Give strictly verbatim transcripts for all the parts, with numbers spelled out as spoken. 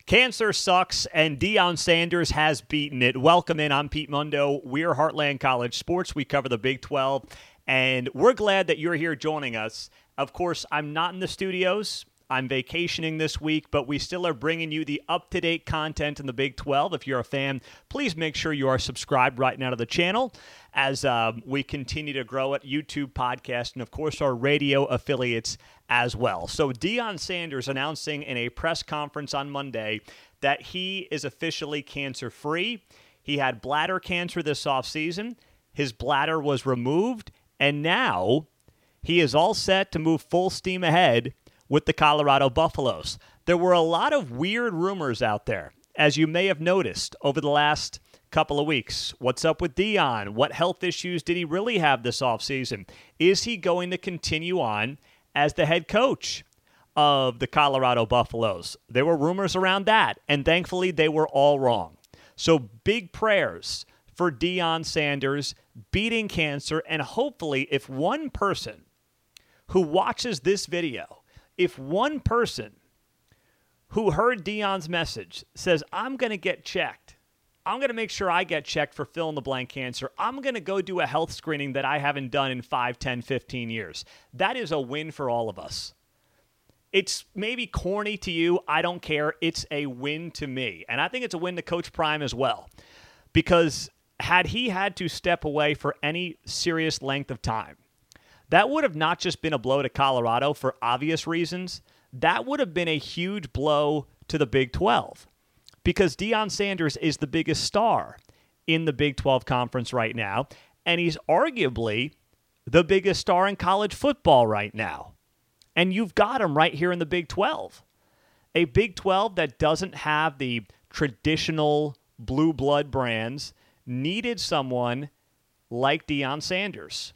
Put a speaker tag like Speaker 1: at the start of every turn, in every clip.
Speaker 1: Cancer sucks, and Deion Sanders has beaten it. Welcome in. I'm Pete Mundo. We're Heartland College Sports. We cover the Big twelve, and we're glad that you're here joining us. Of course, I'm not in the studios. I'm vacationing this week, but we still are bringing you the up-to-date content in the Big twelve. If you're a fan, please make sure you are subscribed right now to the channel as um, we continue to grow it, YouTube, podcast, and, of course, our radio affiliates as well. So Deion Sanders announcing in a press conference on Monday that he is officially cancer-free. He had bladder cancer this offseason. His bladder was removed, and now he is all set to move full steam ahead with the Colorado Buffaloes. There were a lot of weird rumors out there, as you may have noticed over the last couple of weeks. What's up with Deion? What health issues did he really have this offseason? Is he going to continue on as the head coach of the Colorado Buffaloes? There were rumors around that, and thankfully they were all wrong. So big prayers for Deion Sanders beating cancer, and hopefully if one person who watches this video, if one person who heard Deion's message says, I'm going to get checked, I'm going to make sure I get checked for fill-in-the-blank cancer, I'm going to go do a health screening that I haven't done in five, ten, fifteen years, that is a win for all of us. It's maybe corny to you. I don't care. It's a win to me. And I think it's a win to Coach Prime as well. Because had he had to step away for any serious length of time, that would have not just been a blow to Colorado for obvious reasons. That would have been a huge blow to the Big twelve because Deion Sanders is the biggest star in the Big twelve conference right now, and he's arguably the biggest star in college football right now. And you've got him right here in the Big twelve. A Big twelve that doesn't have the traditional blue blood brands needed someone like Deion Sanders.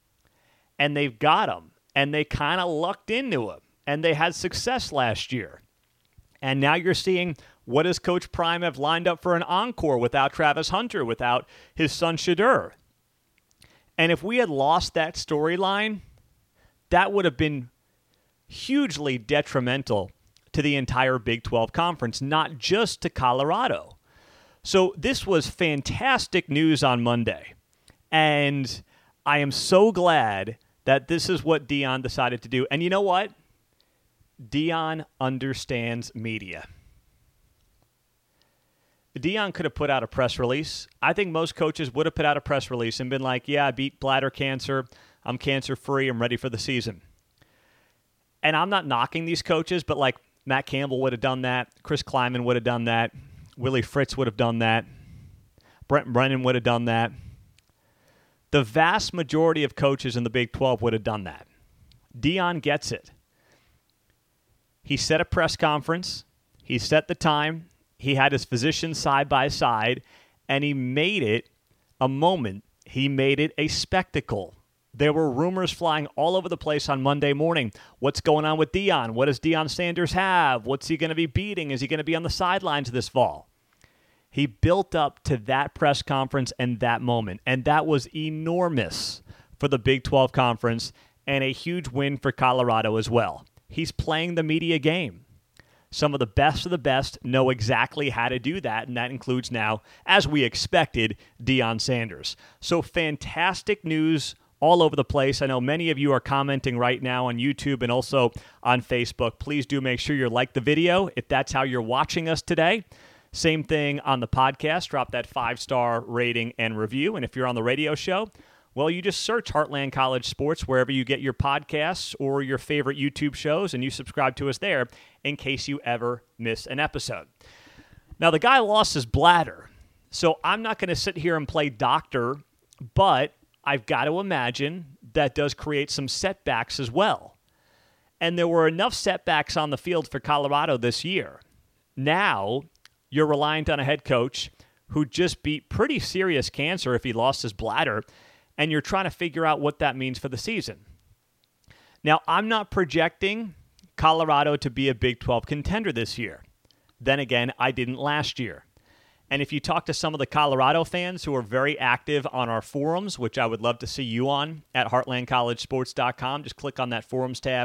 Speaker 1: And they've got him, and they kind of lucked into him, and they had success last year. And now you're seeing, what does Coach Prime have lined up for an encore without Travis Hunter, without his son Shedeur? And if we had lost that storyline, that would have been hugely detrimental to the entire Big twelve conference, not just to Colorado. So this was fantastic news on Monday, and I am so glad that this is what Deion decided to do. And you know what? Deion understands media. Deion could have put out a press release. I think most coaches would have put out a press release and been like, yeah, I beat bladder cancer. I'm cancer-free. I'm ready for the season. And I'm not knocking these coaches, but like Matt Campbell would have done that. Chris Kleiman would have done that. Willie Fritz would have done that. Brent Brennan would have done that. The vast majority of coaches in the Big twelve would have done that. Deion gets it. He set a press conference. He set the time. He had his physicians side by side, and he made it a moment. He made it a spectacle. There were rumors flying all over the place on Monday morning. What's going on with Deion? What does Deion Sanders have? What's he going to be beating? Is he going to be on the sidelines this fall? He built up to that press conference and that moment, and that was enormous for the Big twelve Conference and a huge win for Colorado as well. He's playing the media game. Some of the best of the best know exactly how to do that, and that includes now, as we expected, Deion Sanders. So fantastic news all over the place. I know many of you are commenting right now on YouTube and also on Facebook. Please do make sure you like the video if that's how you're watching us today. Same thing on the podcast. Drop that five-star rating and review. And if you're on the radio show, well, you just search Heartland College Sports wherever you get your podcasts or your favorite YouTube shows, and you subscribe to us there in case you ever miss an episode. Now, the guy lost his bladder, so I'm not going to sit here and play doctor, but I've got to imagine that does create some setbacks as well. And there were enough setbacks on the field for Colorado this year. Now you're reliant on a head coach who just beat pretty serious cancer if he lost his bladder, and you're trying to figure out what that means for the season. Now, I'm not projecting Colorado to be a Big twelve contender this year. Then again, I didn't last year. And if you talk to some of the Colorado fans who are very active on our forums, which I would love to see you on at heartland college sports dot com, just click on that forums tab.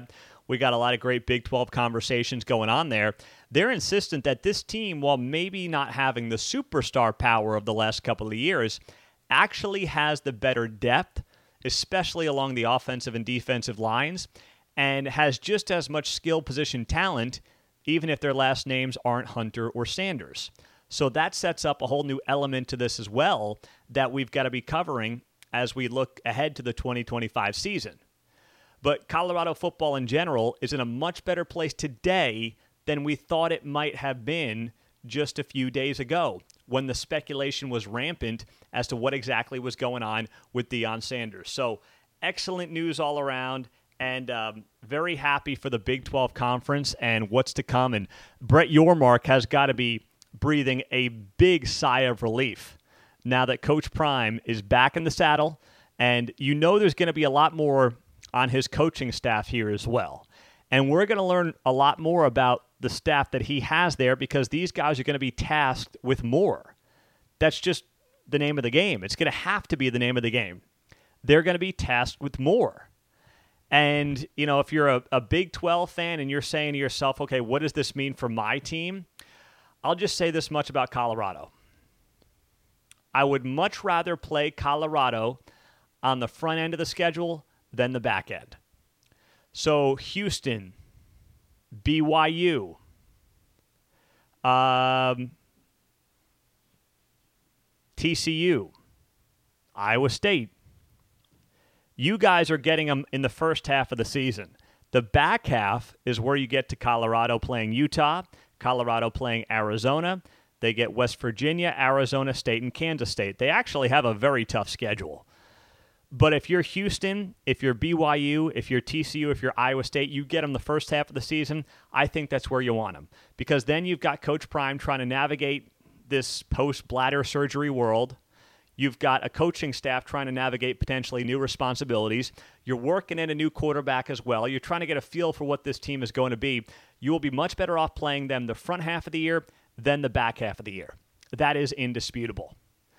Speaker 1: We got a lot of great Big twelve conversations going on there. They're insistent that this team, while maybe not having the superstar power of the last couple of years, actually has the better depth, especially along the offensive and defensive lines, and has just as much skill position talent, even if their last names aren't Hunter or Sanders. So that sets up a whole new element to this as well that we've got to be covering as we look ahead to the twenty twenty-five season. But Colorado football in general is in a much better place today than we thought it might have been just a few days ago when the speculation was rampant as to what exactly was going on with Deion Sanders. So excellent news all around, and um, very happy for the Big twelve Conference and what's to come. And Brett Yormark has got to be breathing a big sigh of relief now that Coach Prime is back in the saddle, and you know there's going to be a lot more on his coaching staff here as well. And we're going to learn a lot more about the staff that he has there because these guys are going to be tasked with more. That's just the name of the game. It's going to have to be the name of the game. They're going to be tasked with more. And, you know, if you're a, a Big twelve fan and you're saying to yourself, okay, what does this mean for my team? I'll just say this much about Colorado. I would much rather play Colorado on the front end of the schedule than the back end. So Houston, B Y U, um, T C U, Iowa State. You guys are getting them in the first half of the season. The back half is where you get to Colorado playing Utah, Colorado playing Arizona. They get West Virginia, Arizona State, and Kansas State. They actually have a very tough schedule. But if you're Houston, if you're B Y U, if you're T C U, if you're Iowa State, you get them the first half of the season, I think that's where you want them. Because then you've got Coach Prime trying to navigate this post-bladder surgery world. You've got a coaching staff trying to navigate potentially new responsibilities. You're working in a new quarterback as well. You're trying to get a feel for what this team is going to be. You will be much better off playing them the front half of the year than the back half of the year. That is indisputable.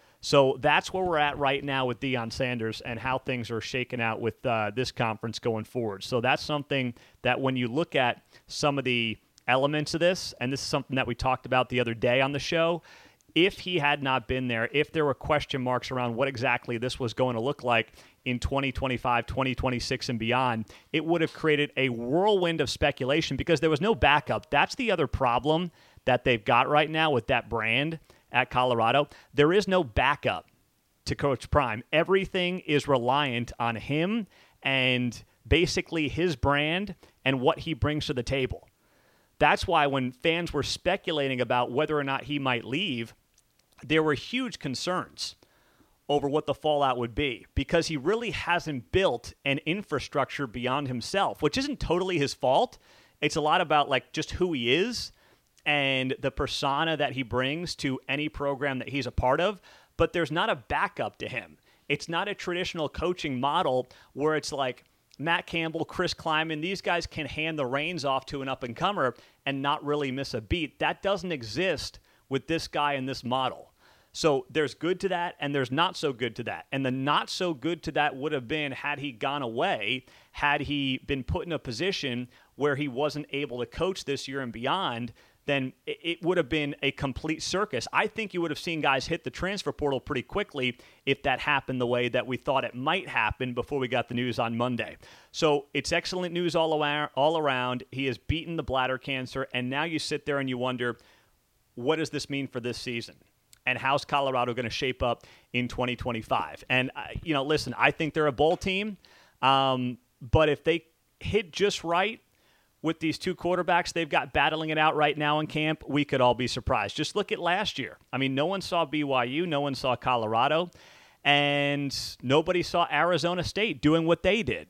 Speaker 1: So that's where we're at right now with Deion Sanders and how things are shaking out with uh, this conference going forward. So that's something that when you look at some of the elements of this, and this is something that we talked about the other day on the show, if he had not been there, if there were question marks around what exactly this was going to look like in twenty twenty-five, twenty twenty-six, and beyond, it would have created a whirlwind of speculation because there was no backup. That's the other problem that they've got right now with that brand at Colorado. There is no backup to Coach Prime. Everything is reliant on him and basically his brand and what he brings to the table. That's why when fans were speculating about whether or not he might leave, there were huge concerns over what the fallout would be because he really hasn't built an infrastructure beyond himself, which isn't totally his fault. It's a lot about like just who he is and the persona that he brings to any program that he's a part of, but there's not a backup to him. It's not a traditional coaching model where it's like Matt Campbell, Chris Kleiman, these guys can hand the reins off to an up-and-comer and not really miss a beat. That doesn't exist with this guy in this model. So there's good to that, and there's not so good to that. And the not so good to that would have been had he gone away, had he been put in a position where he wasn't able to coach this year and beyond, then it would have been a complete circus. I think you would have seen guys hit the transfer portal pretty quickly if that happened the way that we thought it might happen before we got the news on Monday. So it's excellent news all around. All around. He has beaten the bladder cancer, and now you sit there and you wonder, what does this mean for this season? And how's Colorado going to shape up in twenty twenty-five? And, uh, you know, listen, I think they're a bowl team, um, but if they hit just right with these two quarterbacks they've got battling it out right now in camp, we could all be surprised. Just look at last year. I mean, no one saw B Y U, no one saw Colorado, and nobody saw Arizona State doing what they did.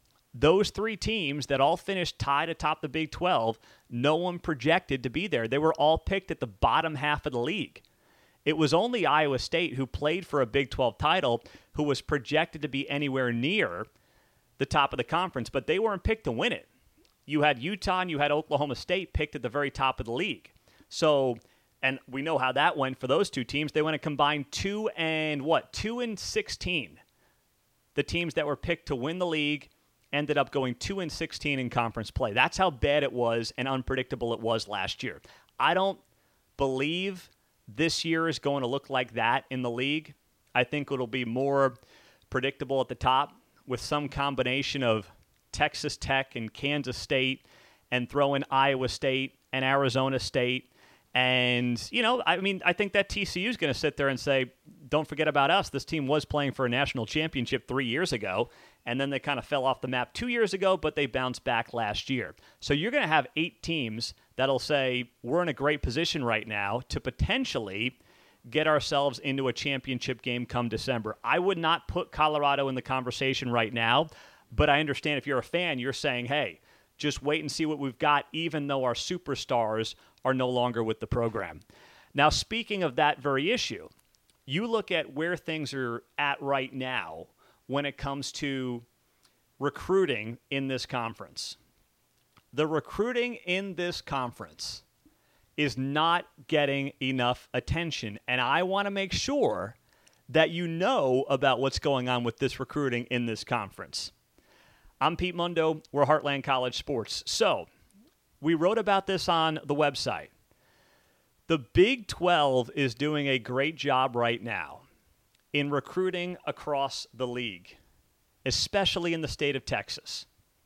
Speaker 1: Those three teams that all finished tied atop the Big twelve, no one projected to be there. They were all picked at the bottom half of the league. It was only Iowa State, who played for a Big twelve title, who was projected to be anywhere near the top of the conference, but they weren't picked to win it. You had Utah and you had Oklahoma State picked at the very top of the league. So, and we know how that went for those two teams. They went a combined two and what? Two and sixteen. The teams that were picked to win the league ended up going two and sixteen in conference play. That's how bad it was and unpredictable it was last year. I don't believe this year is going to look like that in the league. I think it'll be more predictable at the top with some combination of Texas Tech and Kansas State and throw in Iowa State and Arizona State. And, you know, I mean, I think that T C U is going to sit there and say, don't forget about us. This team was playing for a national championship three years ago, and then they kind of fell off the map two years ago, but they bounced back last year. So you're going to have eight teams that'll say, we're in a great position right now to potentially get ourselves into a championship game come December. I would not put Colorado in the conversation right now, but I understand if you're a fan, you're saying, hey, just wait and see what we've got, even though our superstars are no longer with the program. Now, speaking of that very issue, you look at where things are at right now when it comes to recruiting in this conference. The recruiting in this conference is not getting enough attention, and I want to make sure that you know about what's going on with this recruiting in this conference. I'm Pete Mundo. We're Heartland College Sports. So, we wrote about this on the website. The Big twelve is doing a great job right now in recruiting across the league, especially in the state of Texas.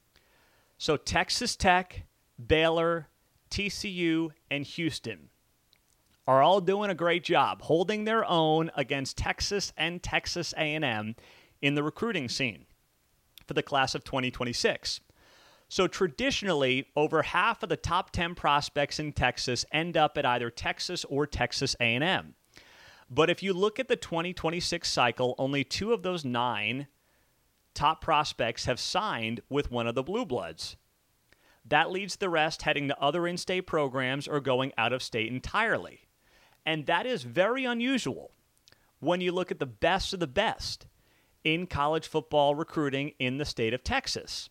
Speaker 1: So, Texas Tech, Baylor, T C U, and Houston are all doing a great job holding their own against Texas and Texas A and M in the recruiting scene for the class of twenty twenty-six. So traditionally, over half of the top ten prospects in Texas end up at either Texas or Texas A and M. But if you look at the twenty twenty-six cycle, only two of those nine top prospects have signed with one of the Blue Bloods. That leaves the rest heading to other in-state programs or going out of state entirely. And that is very unusual when you look at the best of the best in college football recruiting in the state of Texas.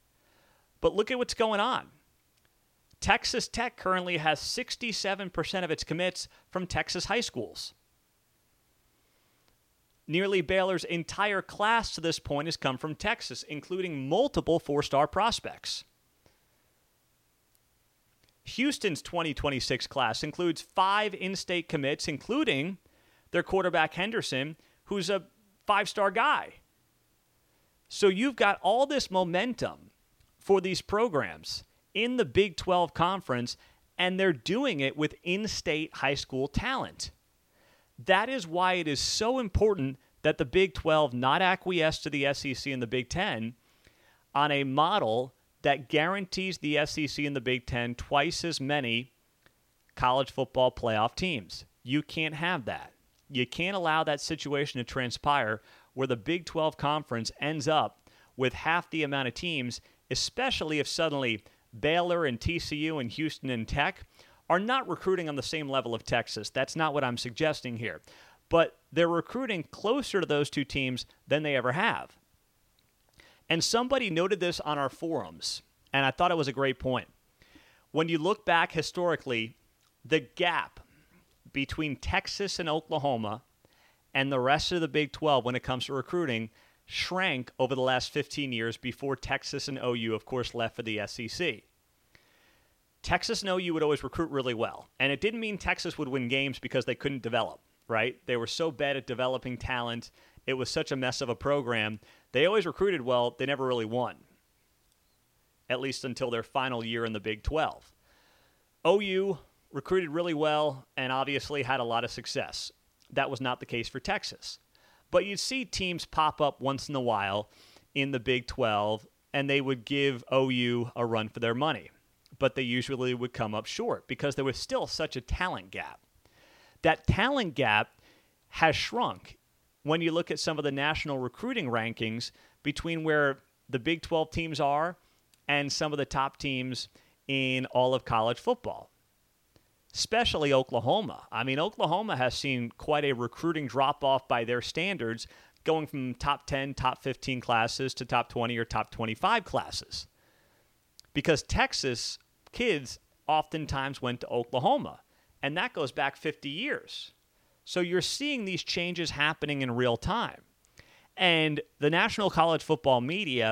Speaker 1: But look at what's going on. Texas Tech currently has sixty-seven percent of its commits from Texas high schools. Nearly Baylor's entire class to this point has come from Texas, including multiple four-star prospects. Houston's twenty twenty-six class includes five in-state commits, including their quarterback Henderson, who's a five-star guy. So you've got all this momentum for these programs in the Big twelve Conference, and they're doing it with in-state high school talent. That is why it is so important that the Big twelve not acquiesce to the S E C and the Big Ten on a model that guarantees the S E C and the Big Ten twice as many college football playoff teams. You can't have that. You can't allow that situation to transpire where the Big twelve Conference ends up with half the amount of teams, especially if suddenly Baylor and T C U and Houston and Tech are not recruiting on the same level of Texas. That's not what I'm suggesting here. But they're recruiting closer to those two teams than they ever have. And somebody noted this on our forums, and I thought it was a great point. When you look back historically, the gap between Texas and Oklahoma and the rest of the Big twelve when it comes to recruiting shrank over the last fifteen years before Texas and O U, of course, left for the S E C. Texas and O U would always recruit really well, and it didn't mean Texas would win games because they couldn't develop, right? They were so bad at developing talent. It was such a mess of a program. They always recruited well. They never really won, at least until their final year in the Big twelve. O U recruited really well and obviously had a lot of success. That was not the case for Texas. But you'd see teams pop up once in a while in the Big twelve, and they would give O U a run for their money. But they usually would come up short because there was still such a talent gap. That talent gap has shrunk when you look at some of the national recruiting rankings between where the Big twelve teams are and some of the top teams in all of college football, especially Oklahoma. I mean, Oklahoma has seen quite a recruiting drop-off by their standards, going from top ten, top fifteen classes to top twenty or top twenty-five classes. Because Texas kids oftentimes went to Oklahoma, and that goes back fifty years. So you're seeing these changes happening in real time. And the National College Football media,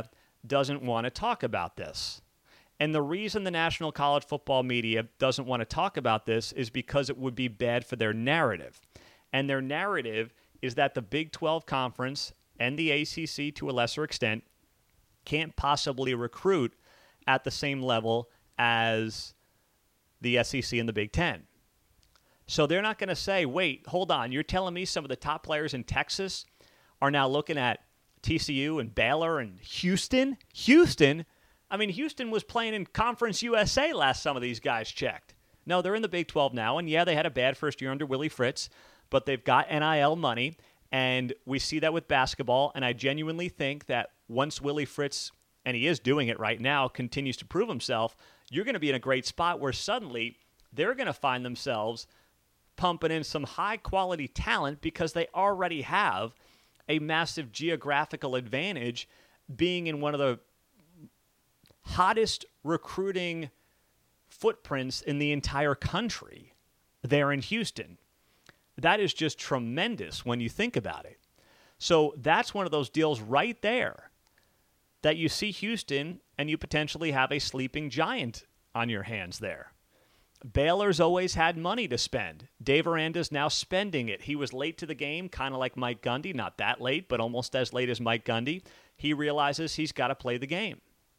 Speaker 1: doesn't want to talk about this. And the reason the national college football media doesn't want to talk about this is because it would be bad for their narrative. And their narrative is that the Big twelve Conference and the A C C, to a lesser extent, can't possibly recruit at the same level as the S E C and the Big Ten. So they're not going to say, wait, hold on, you're telling me some of the top players in Texas are now looking at T C U and Baylor and Houston? Houston? I mean, Houston was playing in Conference U S A last some of these guys checked. No, they're in the Big twelve now, and yeah, they had a bad first year under Willie Fritz, but they've got N I L money, and we see that with basketball, and I genuinely think that once Willie Fritz, and he is doing it right now, continues to prove himself, you're going to be in a great spot where suddenly they're going to find themselves pumping in some high-quality talent because they already have a massive geographical advantage being in one of the hottest recruiting footprints in the entire country there in Houston. That is just tremendous when you think about it. So that's one of those deals right there that you see Houston and you potentially have a sleeping giant on your hands there. Baylor's always had money to spend. Dave Aranda's now spending it. He was late to the game, kind of like Mike Gundy. Not that late, but almost as late as Mike Gundy. He realizes he's got to play the game.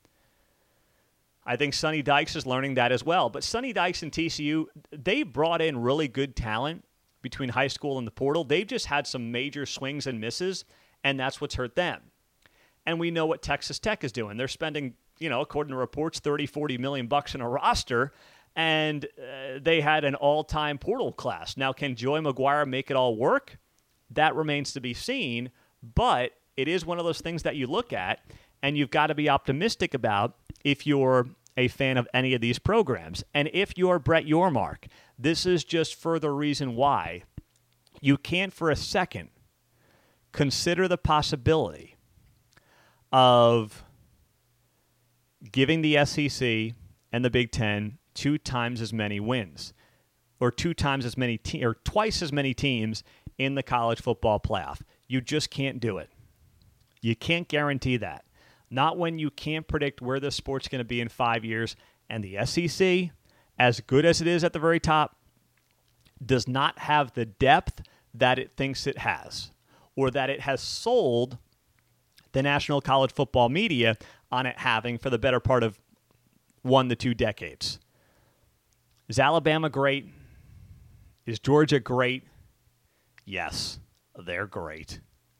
Speaker 1: I think Sonny Dykes is learning that as well. But Sonny Dykes and T C U, they brought in really good talent between high school and the portal. They've just had some major swings and misses, and that's what's hurt them. And we know what Texas Tech is doing. They're spending, you know, according to reports, thirty, forty million bucks in a roster, and uh, they had an all-time portal class. Now, can Joey McGuire make it all work? That remains to be seen, but it is one of those things that you look at, and you've got to be optimistic about if you're a fan of any of these programs. And if you're Brett Yormark, this is just further reason why you can't for a second consider the possibility of giving the S E C and the Big Ten two times as many wins, or two times as many, te- or twice as many teams in the college football playoff. You just can't do it. You can't guarantee that. Not when you can't predict where the sport's going to be in five years, and the S E C, as good as it is at the very top, does not have the depth that it thinks it has, or that it has sold the national college football media on it having for the better part of one to two decades. Is Alabama great? Is Georgia great? Yes, they're great.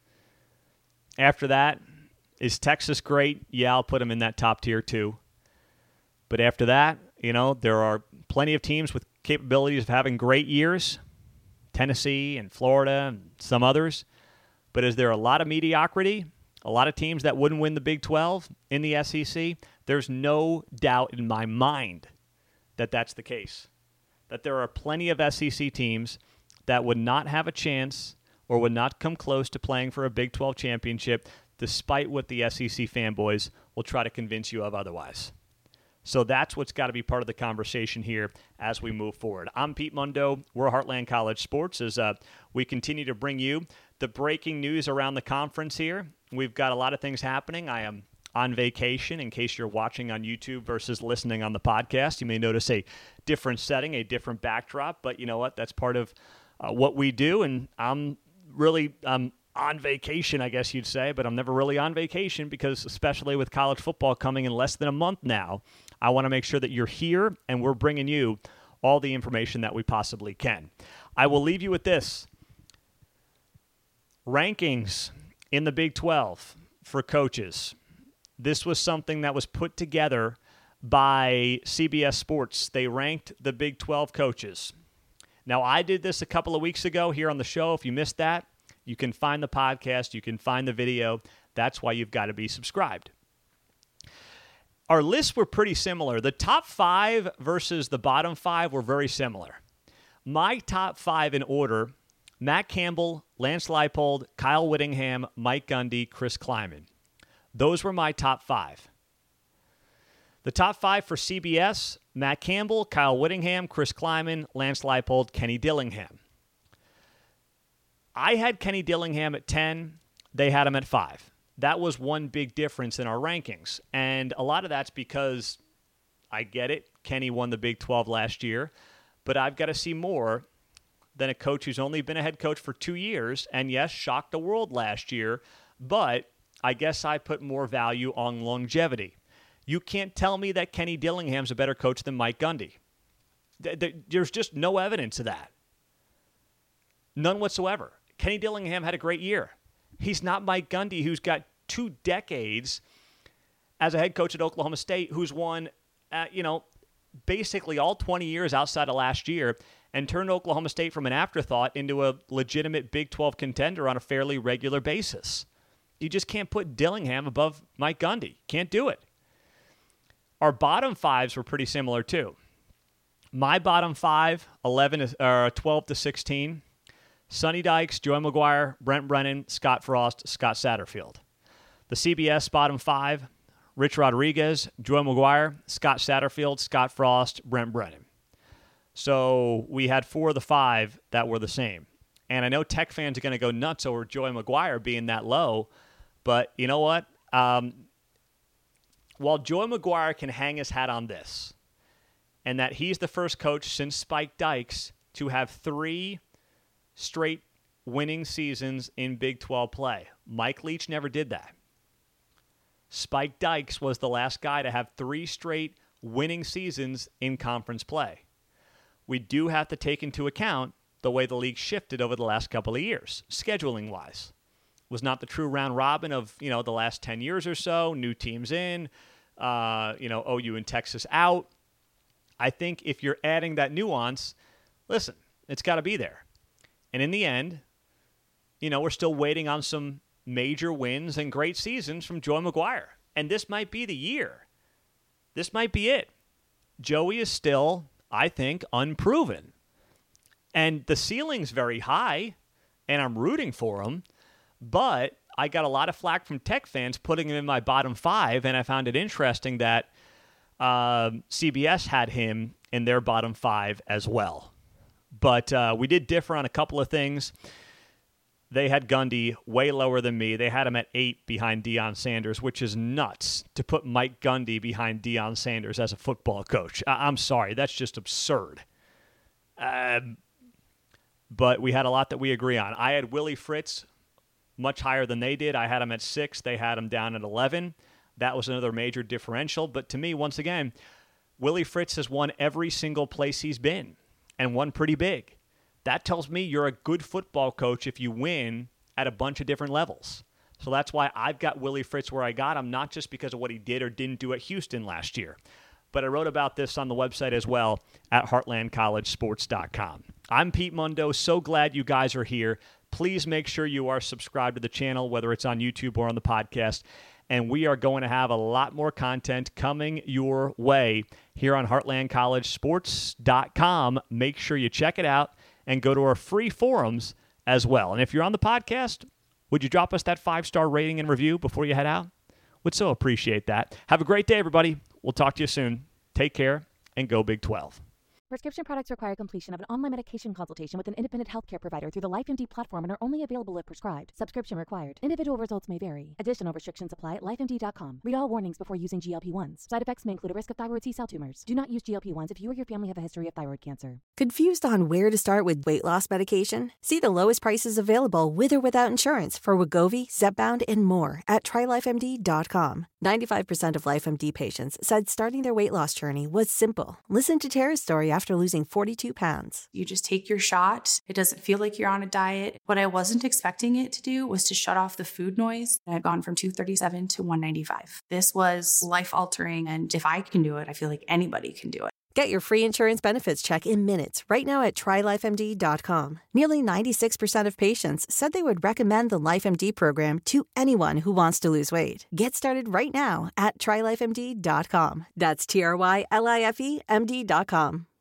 Speaker 1: After that, is Texas great? Yeah, I'll put them in that top tier too. But after that, you know, there are plenty of teams with capabilities of having great years. Tennessee and Florida and some others. But is there a lot of mediocrity? A lot of teams that wouldn't win the Big twelve in the S E C? There's no doubt in my mind that that's the case. That there are plenty of S E C teams that would not have a chance or would not come close to playing for a Big twelve championship, despite what the S E C fanboys will try to convince you of otherwise. So that's what's got to be part of the conversation here as we move forward. I'm Pete Mundo. We're Heartland College Sports as uh, we continue to bring you the breaking news around the conference here. We've got a lot of things happening. I am on vacation, in case you're watching on YouTube versus listening on the podcast. You may notice a different setting, a different backdrop, but you know what? That's part of uh, what we do, and I'm really um, on vacation, I guess you'd say, but I'm never really on vacation because, especially with college football coming in less than a month now, I want to make sure that you're here and we're bringing you all the information that we possibly can. I will leave you with this. Rankings in the Big twelve for coaches. This was something that was put together by C B S Sports. They ranked the Big twelve coaches. Now, I did this a couple of weeks ago here on the show. If you missed that, you can find the podcast. You can find the video. That's why you've got to be subscribed. Our lists were pretty similar. The top five versus the bottom five were very similar. My top five in order: Matt Campbell, Lance Leipold, Kyle Whittingham, Mike Gundy, Chris Kleiman. Those were my top five. The top five for C B S: Matt Campbell, Kyle Whittingham, Chris Kleiman, Lance Leipold, Kenny Dillingham. I had Kenny Dillingham at ten. They had him at five. that was one big difference in our rankings. And a lot of that's because, I get it, Kenny won the Big twelve last year, but I've got to see more than a coach who's only been a head coach for two years, and yes, shocked the world last year, but I guess I put more value on longevity. You can't tell me that Kenny Dillingham's a better coach than Mike Gundy. There's just no evidence of that. None whatsoever. Kenny Dillingham had a great year. He's not Mike Gundy, who's got two decades as a head coach at Oklahoma State, who's won, uh, you know, basically all twenty years outside of last year, and turned Oklahoma State from an afterthought into a legitimate Big twelve contender on a fairly regular basis. You just can't put Dillingham above Mike Gundy. Can't do it. Our bottom fives were pretty similar, too. My bottom five, eleven, or twelve to sixteen, Sonny Dykes, Joey McGuire, Brent Brennan, Scott Frost, Scott Satterfield. The C B S bottom five, Rich Rodriguez, Joey McGuire, Scott Satterfield, Scott Frost, Brent Brennan. So we had four of the five that were the same. And I know Tech fans are going to go nuts over Joey McGuire being that low, but you know what? Um, while Joey McGuire can hang his hat on this, and that he's the first coach since Spike Dykes to have three straight winning seasons in Big twelve play. Mike Leach never did that. Spike Dykes was the last guy to have three straight winning seasons in conference play. We do have to take into account the way the league shifted over the last couple of years, scheduling-wise. It was not the true round robin of, you know, the last ten years or so, new teams in, uh, you know, O U and Texas out. I think if you're adding that nuance, listen, it's got to be there. And in the end, you know, we're still waiting on some major wins and great seasons from Joey McGuire. And this might be the year. This might be it. Joey is still, I think, unproven. And the ceiling's very high, and I'm rooting for him. But I got a lot of flack from Tech fans putting him in my bottom five, and I found it interesting that uh, C B S had him in their bottom five as well. But uh, we did differ on a couple of things. They had Gundy way lower than me. They had him at eight behind Deion Sanders, which is nuts to put Mike Gundy behind Deion Sanders as a football coach. I- I'm sorry. That's just absurd. Um, but we had a lot that we agree on. I had Willie Fritz much higher than they did. I had him at six. They had him down at eleven. That was another major differential. But to me, once again, Willie Fritz has won every single place he's been and won pretty big. That tells me you're a good football coach if you win at a bunch of different levels. So that's why I've got Willie Fritz where I got him, not just because of what he did or didn't do at Houston last year. But I wrote about this on the website as well at heartland college sports dot com. I'm Pete Mundo. So glad you guys are here. Please make sure you are subscribed to the channel, whether it's on YouTube or on the podcast. And we are going to have a lot more content coming your way here on heartland college sports dot com. Make sure you check it out and go to our free forums as well. And if you're on the podcast, would you drop us that five-star rating and review before you head out? Would so appreciate that. Have a great day, everybody. We'll talk to you soon. Take care, and go Big twelve.
Speaker 2: Prescription products require completion of an online medication consultation with an independent healthcare provider through the LifeMD platform and are only available if prescribed. Subscription required. Individual results may vary. Additional restrictions apply at life M D dot com. Read all warnings before using G L P ones. Side effects may include a risk of thyroid C-cell tumors. Do not use G L P ones if you or your family have a history of thyroid cancer.
Speaker 3: Confused on where to start with weight loss medication? See the lowest prices available with or without insurance for Wegovy, Zepbound, and more at try life M D dot com. ninety-five percent of LifeMD patients said starting their weight loss journey was simple. Listen to Tara's story after losing forty-two pounds.
Speaker 4: You just take your shot. It doesn't feel like you're on a diet. What I wasn't expecting it to do was to shut off the food noise. I've gone from two thirty-seven to one ninety-five. This was life-altering, and if I can do it, I feel like anybody can do it.
Speaker 3: Get your free insurance benefits check in minutes right now at try life M D dot com. Nearly ninety-six percent of patients said they would recommend the LifeMD program to anyone who wants to lose weight. Get started right now at try life M D dot com. That's T R Y L I F E M D dot com.